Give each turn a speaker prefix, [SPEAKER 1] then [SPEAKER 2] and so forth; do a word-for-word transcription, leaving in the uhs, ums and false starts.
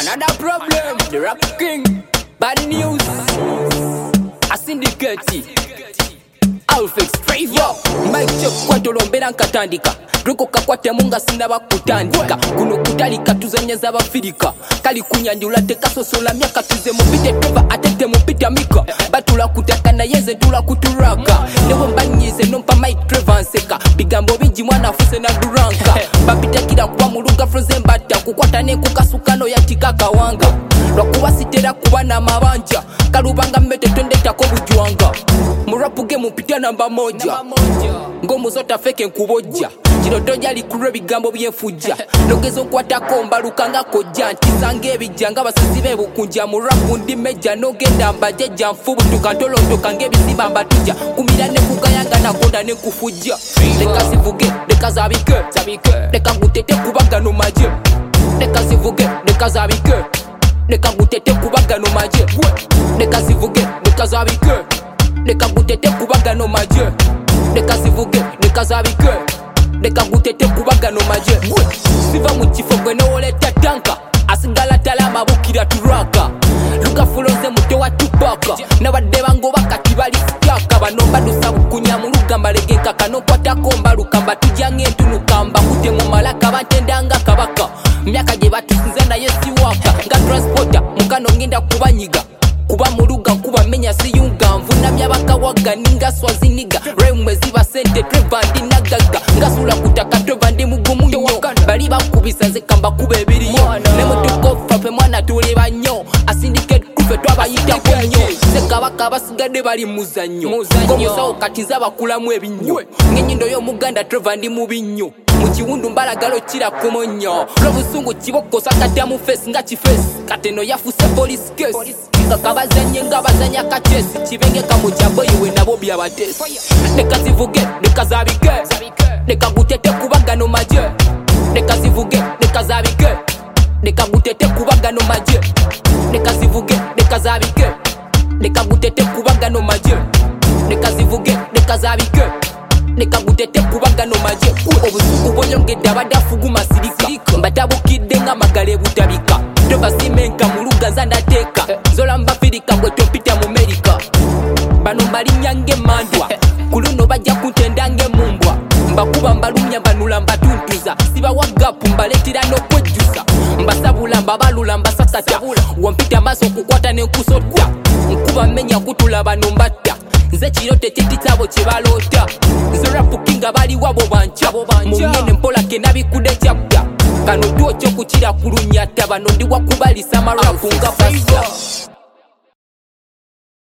[SPEAKER 1] Another problem, the rap king. Bad news. I syndicate. Alfix Trevor. Mike check kwa tolombera nkatandika. Ruko kakwate munga sinaba kutandika. Kuno kutalika tuzanyeza abafirika. Kali kunyanjula teka sosola myaka tuze mupite Trevor atete mupita mika. Batula kutaka na yeze tula kuturaka. Newe mbanyize nompa Mike Trevor nseka. Bigambo bingi mwana fuse na duranka. Babita kira kwa muluga frozen bata. Kukwata ne kukasukano ya tikaka wanga. Lwakuwa sitera kuba na mabanja. Kalubanga mmete twende tako bujwanga. Murapu game mpita namba moja. Ngomu zota feke nkuboja. Jino doja likurwe bigambo byenfuja. Nogezo nkwata komba lukanga koja. Ntisange bijanga basizibe bukunja. Murapu ndi meja nogenda mbaje jamfubu. Tukantolo ntokange bisiba mbatuja. Kumirane kukayanga na konda ne kufuja. Leka sivuge, leka zabike. Leka ngutete kubaga no maje. Leka sivuge, leka zabike. Leka ngutete kubaga no maje. Leka sivuge, leka zabike. Leka ngutete kubaga no maje. Leka sivuge, leka zabike. Leka ngutete kubaga no maje. Siva mukifo gwe no oleta tanka. Asigala talama bukira turaka. Luka fuloze mute wa tupaka. Nabadde bango bakati bali staka. Banomba dusabu kunya mu lugamba legenka kano kwata komba lukamba tujange ntunu kamba kute mu malaka batendanga kabaka. Myaka gye batusinza naye siwaka. Nga transporter mukano ngenda kubanyiga. Kuba muluga kuba menya siyunga mvuna myabaka waga ninga swaziniga remwe ziba sente Trevor ndi nagaga ngasula kutaka Trevor ndi mugumu nyo bali bakubisa nze kamba kuba ebiri yo nemo tukofa pe mwana tuli banyo asindicate kufe twabayita konyo sekabaka basigade bali muzanyo ngomusawo katinza bakulamu ebinyo ngenyindo yo muganda Trevor ndi mubinyo mukiwundu mbalagalo kira kumonyo lobusungu kiboko sakata mu face nga chifesi kateno yafuse police case kakabazanye nga bazanya kachesi kibenge kamujabo iwe nabo byabatesi leka zivuge leka zabike leka gutete kubaga no maje leka zivuge leka zabike leka gutete kubaga no maje leka zivuge leka zabike leka gutete kubaga no maje leka zivuge leka zabike leka gutete kubaga no maje obusuku bonyongedde abadafugu masirika mbatabukidde nga magale butabika tobasimenka muluga zandateka zola mbafirika gwe topita mu Amerika bano malinyange mandwa kuluno bajja kuntendange mumbwa mbakuba mbalumya mbanula mbatuntuza siba wagapu mbaletira n'okwejjusa mbasabula mbabalula mbasasata wampita maaso okukwata n'enkusota nkuba mmenya kutula bano mbatta nze kirote tekitabo kye baloota nze rapu kinga bali wabo banca mungene mpola ke nabikude chapta kano tuo kyo kukira kulunyata bano ndi wakubalisa marapu nga fasa